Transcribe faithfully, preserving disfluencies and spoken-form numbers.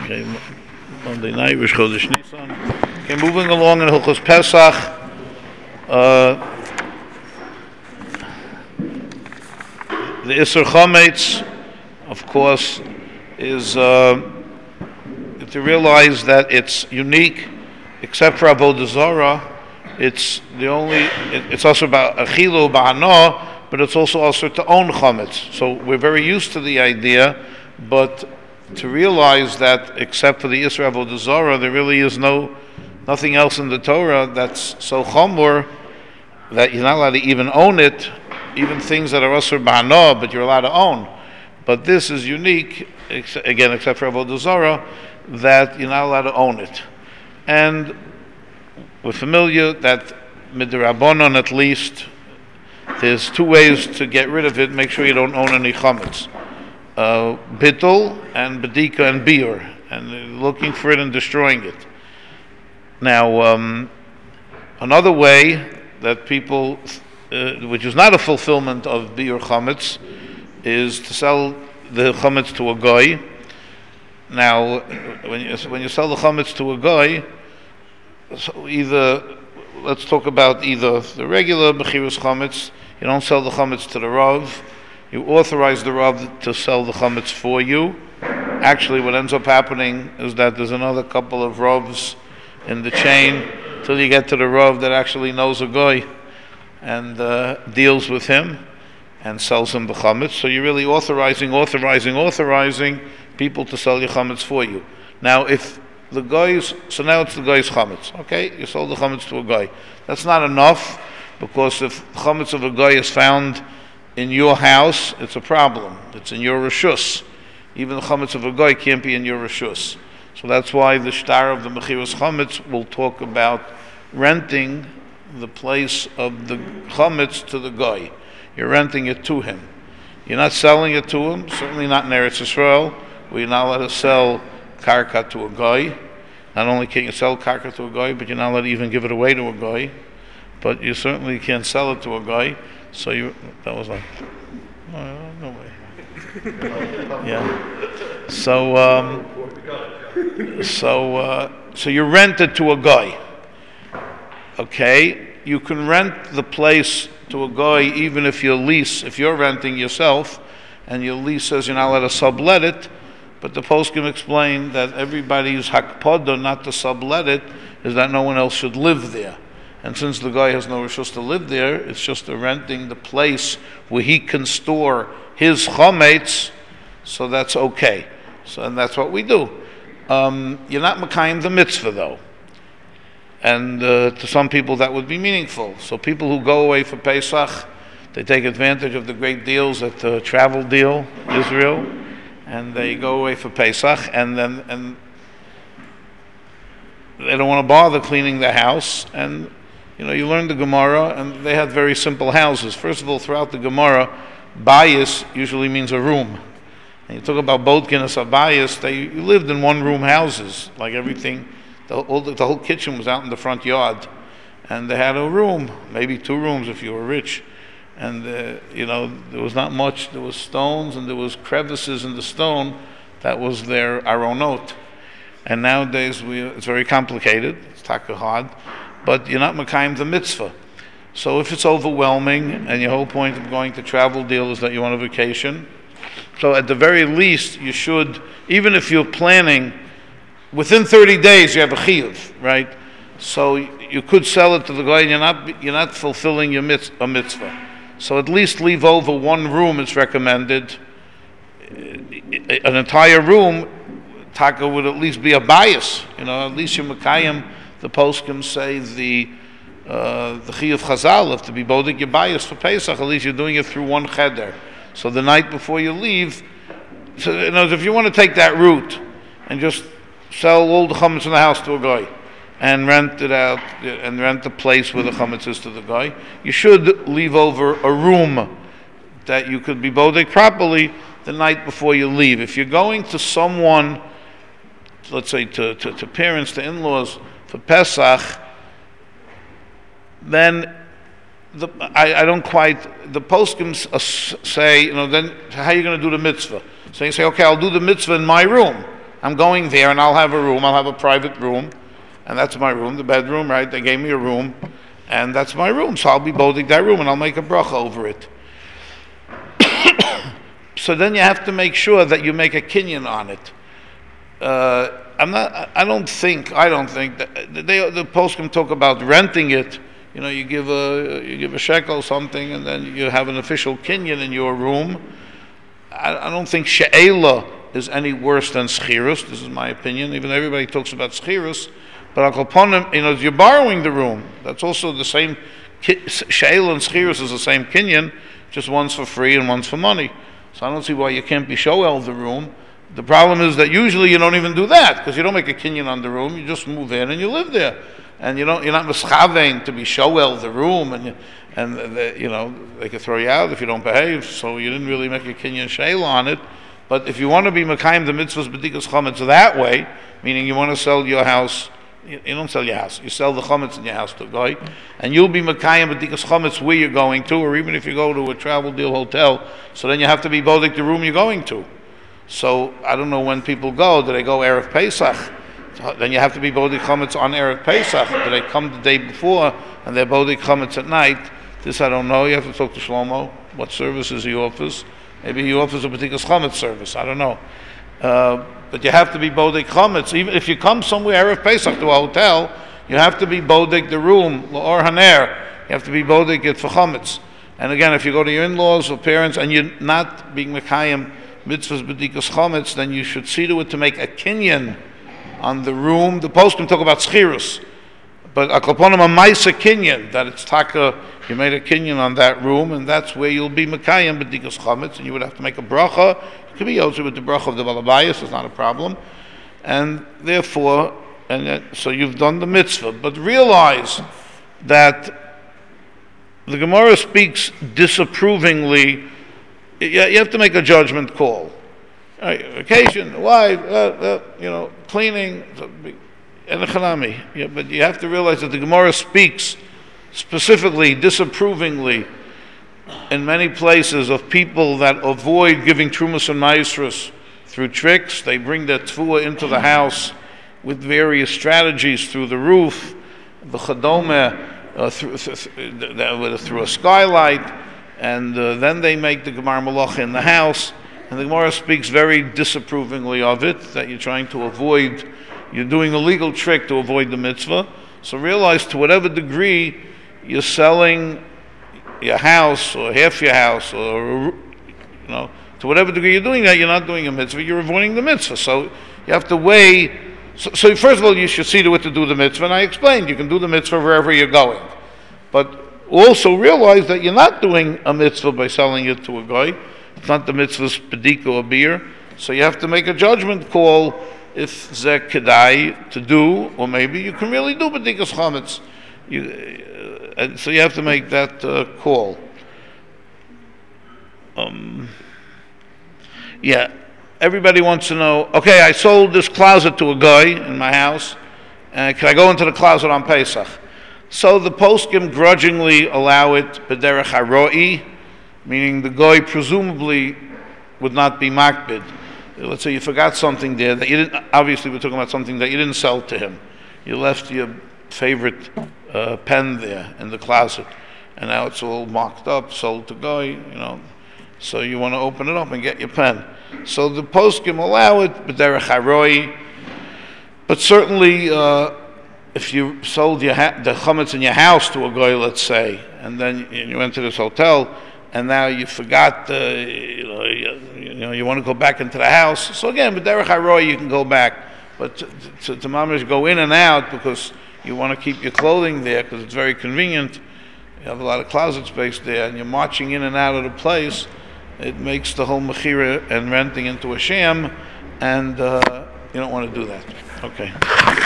Okay, Monday night, Rosh Chodesh Nisan. Okay, moving along in Hilchos Pesach. Uh, the Isser Chametz, of course, is uh, to realize that it's unique, except for Avodah Zarah. It's the only. It, it's also about Achilu Ba'ana, but it's also also to own Chametz. So we're very used to the idea, but to realize that except for the Isra Avodah Zarah, there really is no nothing else in the Torah that's so chamor that you're not allowed to even own it, even things that are Asur Ba'ana, but you're allowed to own. But this is unique, ex- again, except for Avodah Zarah, that you're not allowed to own it. And we're familiar that midrabanan, at least, there's two ways to get rid of it. Make sure you don't own any chametz. Uh, bittul and bedika and biur, and looking for it and destroying it. Now, um, another way that people, uh, which is not a fulfillment of biur chametz, is to sell the chametz to a goy. Now, when you when you sell the chametz to a goy, so either let's talk about either the regular mechirus chametz. You don't sell the chametz to the rav. You authorize the Rav to sell the chametz for you. Actually, what ends up happening is that there's another couple of Ravs in the chain till you get to the Rav that actually knows a goy and uh, deals with him and sells him the chametz. So you're really authorizing, authorizing, authorizing people to sell your chametz for you. Now, if the goy's, so now it's the goy's chametz. Okay, you sold the chametz to a goy. That's not enough, because if the chametz of a goy is found in your house, it's a problem. It's in your reshus. Even the chametz of a goy can't be in your reshus. So that's why the shtar of the mechiras chametz will talk about renting the place of the chametz to the goy. You're renting it to him. You're not selling it to him. Certainly not in Eretz Yisrael, where you're not allowed to sell karka to a goy. Not only can you sell karka to a goy, but you're not allowed to even give it away to a goy. But you certainly can't sell it to a goy. So you, that was like, no, no way. Yeah. So, um, so, uh, so you rent it to a guy. Okay. You can rent the place to a guy even if you lease, if you're renting yourself, and your lease says you're not allowed to sublet it. But the poskim explain that everybody's hakpada not to sublet it is that no one else should live there. And since the guy has no rishus to live there, it's just a renting the place where he can store his chametz, so that's okay. So, and that's what we do. Um, you're not makayim the mitzvah, though. And uh, to some people that would be meaningful. So people who go away for Pesach, they take advantage of the great deals at the Travel Deal, Israel, and they go away for Pesach, and then and they don't want to bother cleaning their house, and you know, you learn the Gemara, and they had very simple houses. First of all, throughout the Gemara, bayis usually means a room. And you talk about bodkin as a bayis, they you lived in one-room houses, like everything. The, all the, the whole kitchen was out in the front yard, and they had a room, maybe two rooms if you were rich. And uh, you know, there was not much. There was stones, and there was crevices in the stone. That was their aronot. And nowadays, we it's very complicated. It's taka hard. But you're not makayim the mitzvah. So if it's overwhelming, and your whole point of going to Travel Deal is that you want a vacation, so at the very least, you should, even if you're planning, within thirty days you have a chiyuv, right? So you could sell it to the guy, and you're not you're not fulfilling your mitz, a mitzvah. So at least leave over one room. It's recommended. An entire room, taka would at least be a bias. You know, at least you're makayim. The poskim say the uh, the chiyuv chazal, if to be bodik your bias for Pesach, at least you're doing it through one cheder. So the night before you leave, so in other words, if you want to take that route and just sell all the chametz in the house to a guy and rent it out and rent the place where the chametz is to the guy, you should leave over a room that you could be bodik properly the night before you leave. If you're going to someone, let's say to, to, to parents, to in-laws, for Pesach, then the, I, I don't quite, the poskim say, you know, then how are you going to do the mitzvah? So you say, okay, I'll do the mitzvah in my room. I'm going there and I'll have a room, I'll have a private room, and that's my room, the bedroom, right? They gave me a room, and that's my room, so I'll be boding that room and I'll make a bracha over it. So then you have to make sure that you make a kinyan on it. Uh, I'm not. I don't think. I don't think that they, the poskim talk about renting it. You know, you give a you give a shekel or something, and then you have an official kinyan in your room. I, I don't think she'ela is any worse than schirus. This is my opinion. Even everybody talks about schirus, but al kolponim, you know, you're borrowing the room. That's also the same. She'ela and schirus is the same kinyan, just one's for free and one's for money. So I don't see why you can't be shoel the room. The problem is that usually you don't even do that, because you don't make a kinyan on the room. You just move in and you live there, and you don't. You're not mischavein to be shoel the room, and you, and the, you know they could throw you out if you don't behave. So you didn't really make a kinyan sheila on it. But if you want to be mekayim the mitzvahs b'dikas chametz that way, meaning you want to sell your house, you, you don't sell your house. You sell the chametz in your house to a guy, and you'll be mekayim b'dikas chametz where you're going to, or even if you go to a travel deal hotel. So then you have to be bodik the room you're going to. So I don't know when people go. Do they go Erev Pesach? So then you have to be Bodhi Chametz on Erev Pesach. Do they come the day before and they're Bodhi Chametz at night? This I don't know. You have to talk to Shlomo. What services he offers? Maybe he offers a particular Chametz service. I don't know. Uh, but you have to be Bodhi Chametz. Even if you come somewhere Erev Pesach to a hotel, you have to be Bodhi the room, L'or Haner. You have to be Bodhi it for Chametz. And again, if you go to your in-laws or parents and you're not being Mekayim mitzvahs b'dikas chametz, then you should see to it to make a kinyan on the room. The poskim talk about schirus, but akoponim a ma'isa kinyan, that it's taka, you made a kinyan on that room, and that's where you'll be mekayim b'dikas chametz, and you would have to make a bracha. You could be yotze with the bracha of the balabayas, it's not a problem, and therefore, and that, so you've done the mitzvah. But realize that the Gemara speaks disapprovingly. You have to make a judgment call. Right, vacation, wife, uh, uh, you know, cleaning, and a chanami. Yeah, but you have to realize that the Gemara speaks specifically, disapprovingly, in many places of people that avoid giving trumas and maasros through tricks. They bring their tefua into the house with various strategies through the roof, the chadome, uh, through, through, through a skylight. And uh, then they make the Gemar Malach in the house, and the Gemara speaks very disapprovingly of it, that you're trying to avoid, you're doing a legal trick to avoid the mitzvah. So realize to whatever degree you're selling your house, or half your house, or, you know, to whatever degree you're doing that, you're not doing a mitzvah, you're avoiding the mitzvah. So you have to weigh, so, so first of all, you should see to it to do the mitzvah, and I explained, you can do the mitzvah wherever you're going. But also realize that you're not doing a mitzvah by selling it to a guy. It's not the mitzvah's pedika or beer. So you have to make a judgment call if zeh kedai to do, or maybe you can really do bedikas chametz. You, uh, and so you have to make that uh, call. Um, yeah, everybody wants to know, okay, I sold this closet to a guy in my house, and can I go into the closet on Pesach? So the poskim grudgingly allow it b'derech haroi, meaning the guy presumably would not be makbid. Let's say you forgot something there that you didn't. Obviously, we're talking about something that you didn't sell to him. You left your favorite uh, pen there in the closet, and now it's all marked up, sold to guy. You know, so you want to open it up and get your pen. So the poskim allow it b'derech haroi, but certainly. Uh, If you sold your ha- the chametz in your house to a guy, let's say, and then you went to this hotel, and now you forgot, uh, you know, you, you know, you want to go back into the house. So again, with derech haroy, you can go back, but to, to, to mamish go in and out because you want to keep your clothing there because it's very convenient. You have a lot of closet space there, and you're marching in and out of the place. It makes the whole mechira and renting into a sham, and uh, you don't want to do that. Okay.